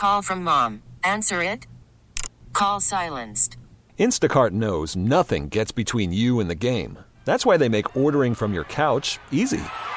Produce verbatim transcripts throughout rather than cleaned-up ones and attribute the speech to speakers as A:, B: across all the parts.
A: call from mom. Answer it. Call silenced.
B: Instacart knows nothing gets between you and the game. That's why they make ordering from your couch easy.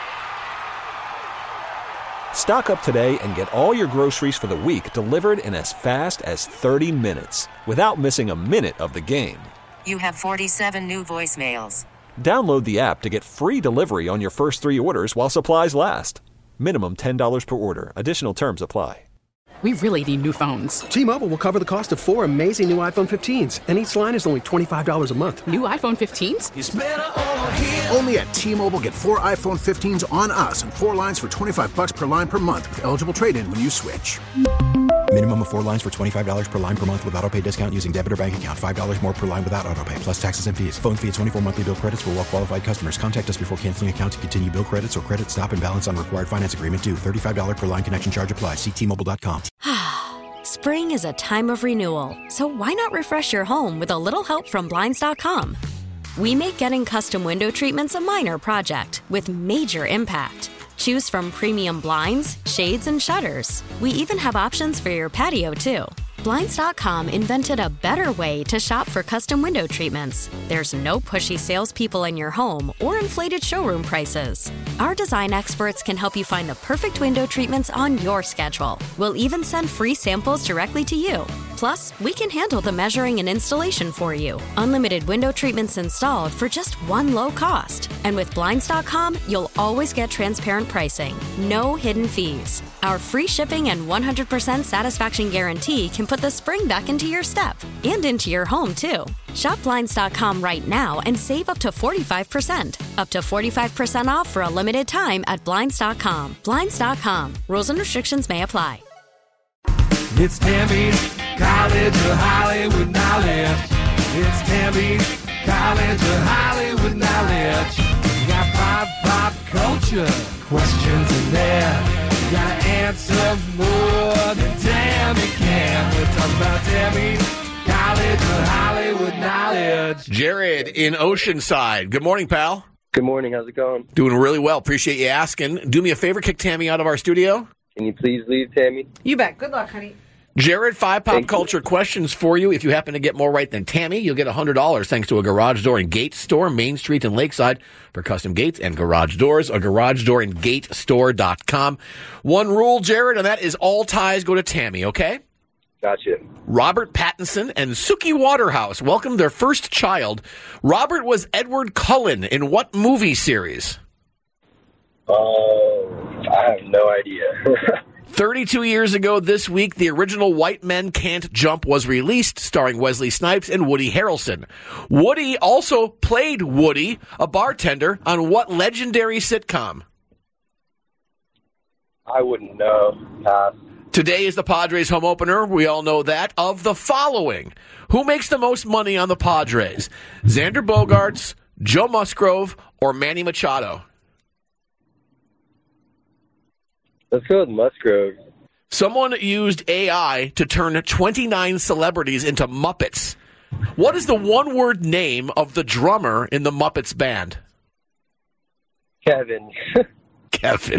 B: Stock up today and get all your groceries for the week delivered in as fast as thirty minutes without missing a minute of the game.
A: You have forty-seven new voicemails.
B: Download the app to get free delivery on your first three orders while supplies last. Minimum ten dollars per order. Additional terms apply.
C: We really need new phones.
D: T-Mobile will cover the cost of four amazing new iPhone fifteens, and each line is only twenty-five dollars a month.
C: New iPhone fifteens?
E: It's better over here. Only at T-Mobile, get four iPhone fifteens on us and four lines for twenty-five bucks per line per month with eligible trade-in when you switch.
F: Minimum of four lines for twenty-five dollars per line per month with autopay discount using debit or bank account. five dollars more per line without autopay, plus taxes and fees. Phone fee at twenty-four monthly bill credits for well-qualified customers. Contact us before canceling account to continue bill credits or credit stop and balance on required finance agreement due. thirty-five dollars per line connection charge applies. See T Mobile dot com.
G: Spring is a time of renewal, so why not refresh your home with a little help from Blinds dot com? We make getting custom window treatments a minor project with major impact. Choose from premium blinds, shades, and shutters. We even have options for your patio, too. Blinds dot com invented a better way to shop for custom window treatments. There's no pushy salespeople in your home or inflated showroom prices. Our design experts can help you find the perfect window treatments on your schedule. We'll even send free samples directly to you. Plus, we can handle the measuring and installation for you. Unlimited window treatments installed for just one low cost. And with Blinds dot com, you'll always get transparent pricing. No hidden fees. Our free shipping and one hundred percent satisfaction guarantee can put the spring back into your step and into your home, too. Shop Blinds dot com right now and save up to forty-five percent. Up to forty-five percent off for a limited time at Blinds dot com. Blinds dot com. Rules and restrictions may apply.
H: It's Tammy's College of Hollywood Knowledge. It's Tammy's College of Hollywood Knowledge. You got pop, pop culture questions in there. You gotta answer more than Tammy can. We're talking about Tammy's College of Hollywood Knowledge.
I: Jared in Oceanside. Good morning, pal.
J: Good morning. How's it going?
I: Doing really well. Appreciate you asking. Do me a favor, kick Tammy out of our studio.
J: Can you please leave, Tammy?
K: You bet. Good luck, honey.
I: Jared, five pop
J: Thank
I: culture
J: you.
I: questions for you. If you happen to get more right than Tammy, you'll get one hundred dollars thanks to a Garage Door and Gate Store, Main Street and Lakeside, for custom gates and garage doors. A garage door and gate store dot com. One rule, Jared, and that is all ties go to Tammy, okay?
J: Gotcha.
I: Robert Pattinson and Suki Waterhouse welcomed their first child. Robert was Edward Cullen in what movie series?
J: Oh, uh, I have no idea.
I: thirty-two years ago this week, the original White Men Can't Jump was released, starring Wesley Snipes and Woody Harrelson. Woody also played Woody, a bartender, on what legendary sitcom?
J: I wouldn't know. Pass.
I: Today is the Padres home opener. We all know that. Of the following, who makes the most money on the Padres? Xander Bogaerts, Joe Musgrove, or Manny Machado?
J: Let's go with Musgrove.
I: Someone used A I to turn twenty-nine celebrities into Muppets. What is the one-word name of the drummer in the Muppets band?
J: Kevin.
I: Kevin.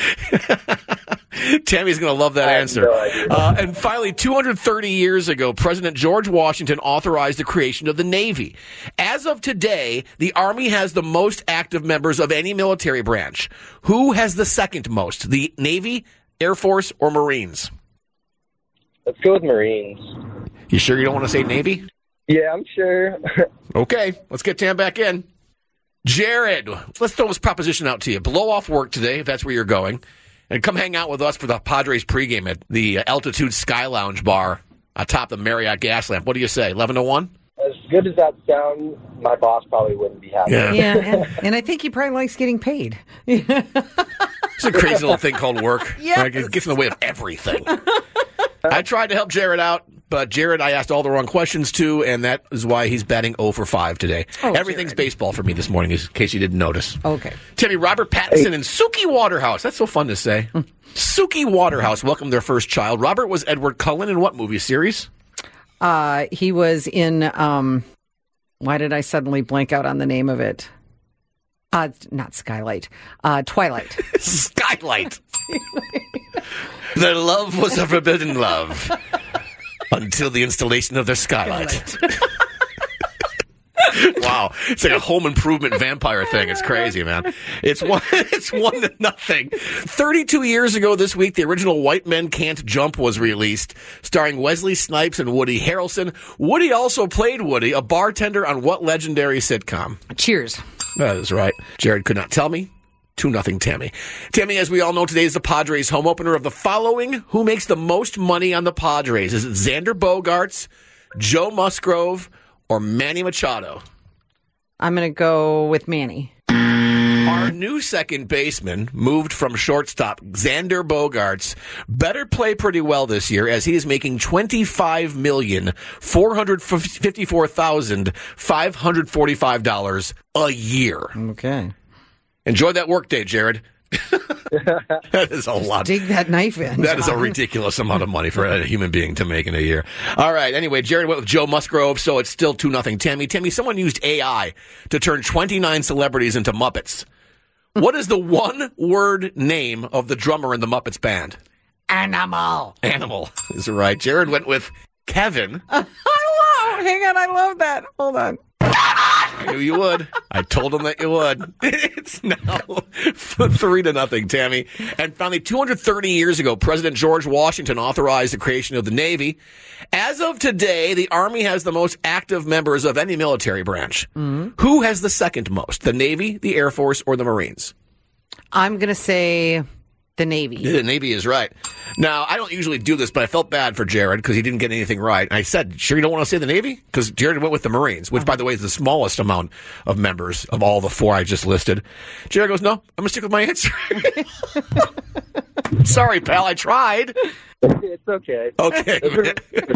I: Tammy's going to love that
J: I have
I: answer.
J: no idea.
I: Uh, and finally, two hundred thirty years ago, President George Washington authorized the creation of the Navy. As of today, the Army has the most active members of any military branch. Who has the second most? The Navy, Air Force, or Marines?
J: Let's go with Marines.
I: You sure you don't want to say Navy?
J: Yeah, I'm sure.
I: Okay, let's get Tam back in. Jared, let's throw this proposition out to you. Blow off work today, if that's where you're going, and come hang out with us for the Padres pregame at the Altitude Sky Lounge bar atop the Marriott gas lamp. What do you say, eleven to one?
J: As good as that sounds, my boss probably wouldn't be happy.
I: Yeah,
K: Yeah, and, and I think he probably likes getting paid.
I: It's a crazy little thing called work.
K: Yes.
I: Like, it gets in the way of everything. I tried to help Jared out, but Jared, I asked all the wrong questions to, and that is why he's batting oh for five today.
K: Oh,
I: Everything's
K: Jared.
I: baseball for me this morning, in case you didn't notice.
K: Okay.
I: Timmy, Robert Pattinson and Suki Waterhouse. That's so fun to say. Suki Waterhouse welcomed their first child. Robert was Edward Cullen in what movie series?
K: Uh, he was in, um, why did I suddenly blank out on the name of it? Uh, not Skylight. Uh, Twilight.
I: Skylight. Their love was a forbidden love until the installation of their skylight. Wow, it's like a home improvement vampire thing. It's crazy, man. It's one, it's one to nothing. thirty-two years ago this week, the original White Men Can't Jump was released, starring Wesley Snipes and Woody Harrelson. Woody also played Woody, a bartender on what legendary sitcom?
K: Cheers.
I: That is right. Jared could not tell me. two nothing Tammy. Tammy, as we all know, today is the Padres home opener. Of the following, who makes the most money on the Padres? Is it Xander Bogaerts, Joe Musgrove, or Manny Machado?
K: I'm going to go with Manny.
I: Our new second baseman moved from shortstop, Xander Bogaerts, better play pretty well this year as he is making twenty-five million four hundred fifty-four thousand five hundred forty-five dollars a year.
K: Okay.
I: Enjoy that workday, Jared. That is a lot.
K: Dig that knife in.
I: That is a ridiculous amount of money for a human being to make in a year. All right. Anyway, Jared went with Joe Musgrove, so it's still two nothing. Tammy, Tammy, someone used A I to turn twenty-nine celebrities into Muppets. What is the one-word name of the drummer in the Muppets band?
K: Animal.
I: Animal is right. Jared went with Kevin.
K: I love. Hang on, I love that. Hold on.
I: I knew you would. I told him that you would. It's now three to nothing, Tammy. And finally, two hundred thirty years ago, President George Washington authorized the creation of the Navy. As of today, the Army has the most active members of any military branch. Mm-hmm. Who has the second most? The Navy, the Air Force, or the Marines?
K: I'm going to say the Navy.
I: The Navy is right. Now, I don't usually do this, but I felt bad for Jared because he didn't get anything right. I said, sure you don't want to say the Navy? Because Jared went with the Marines, which, by the way, is the smallest amount of members of all the four I just listed. Jared goes, no, I'm going to stick with my answer. Sorry, pal, I tried.
J: It's okay.
I: Okay.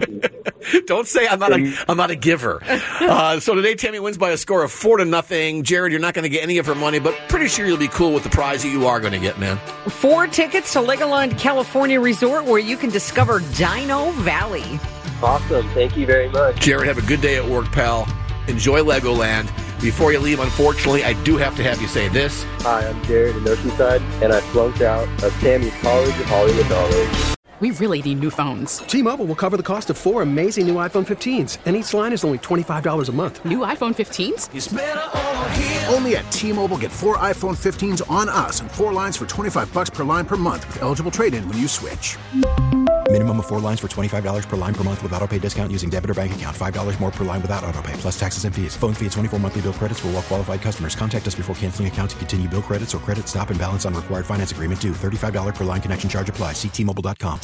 I: Don't say I'm not a I'm not a giver. Uh, so today, Tammy wins by a score of four to nothing. Jared, you're not going to get any of her money, but pretty sure you'll be cool with the prize that you are going to get, man.
K: Four tickets to Legoland California Resort, where you can discover Dino Valley.
J: Awesome. Thank you very much.
I: Jared, have a good day at work, pal. Enjoy Legoland. Before you leave, unfortunately, I do have to have you say this.
J: Hi, I'm Jared in Oceanside, and I flunked out of Tammy's College of Hollywood Knowledge.
C: We really need new phones.
D: T-Mobile will cover the cost of four amazing new iPhone fifteens, and each line is only twenty-five dollars a month.
C: New iPhone fifteens?
H: It's better over here.
E: Only at T-Mobile, get four iPhone fifteens on us and four lines for twenty-five bucks per line per month with eligible trade-in when you switch.
F: Minimum of four lines for twenty-five dollars per line per month with autopay discount using debit or bank account. five dollars more per line without autopay, plus taxes and fees. Phone fee at twenty-four monthly bill credits for well-qualified customers. Contact us before canceling account to continue bill credits or credit stop and balance on required finance agreement due. thirty-five dollars per line connection charge applies. See T Mobile dot com.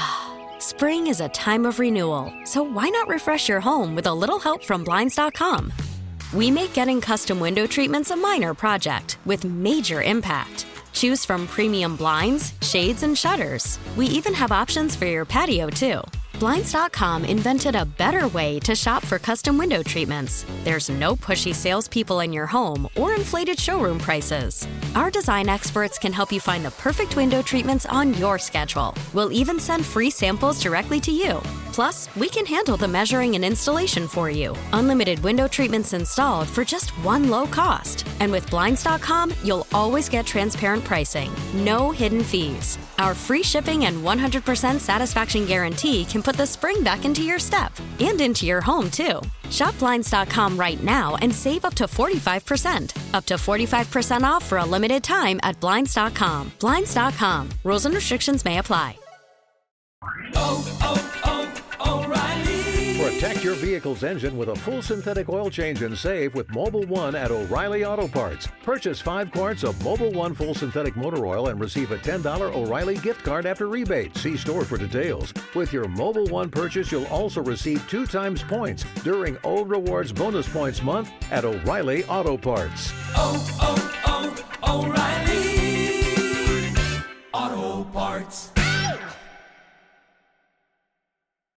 G: Spring is a time of renewal, so why not refresh your home with a little help from Blinds dot com? We make getting custom window treatments a minor project with major impact. Choose from premium blinds, shades, and shutters. We even have options for your patio, too. Blinds dot com invented a better way to shop for custom window treatments. There's no pushy salespeople in your home or inflated showroom prices. Our design experts can help you find the perfect window treatments on your schedule. We'll even send free samples directly to you. Plus, we can handle the measuring and installation for you. Unlimited window treatments installed for just one low cost. And with Blinds dot com, you'll always get transparent pricing. No hidden fees. Our free shipping and one hundred percent satisfaction guarantee can put the spring back into your step and into your home, too. Shop Blinds dot com right now and save up to forty-five percent. Up to forty-five percent off for a limited time at Blinds dot com. Blinds dot com. Rules and restrictions may apply.
H: Oh, oh, oh, O'Reilly.
L: Protect your vehicle's engine with a full synthetic oil change and save with Mobile One at O'Reilly Auto Parts. Purchase five quarts of Mobile One full synthetic motor oil and receive a ten dollars O'Reilly gift card after rebate. See store for details. With your Mobile One purchase, you'll also receive two times points during O Rewards Bonus Points Month at O'Reilly Auto Parts.
H: Oh,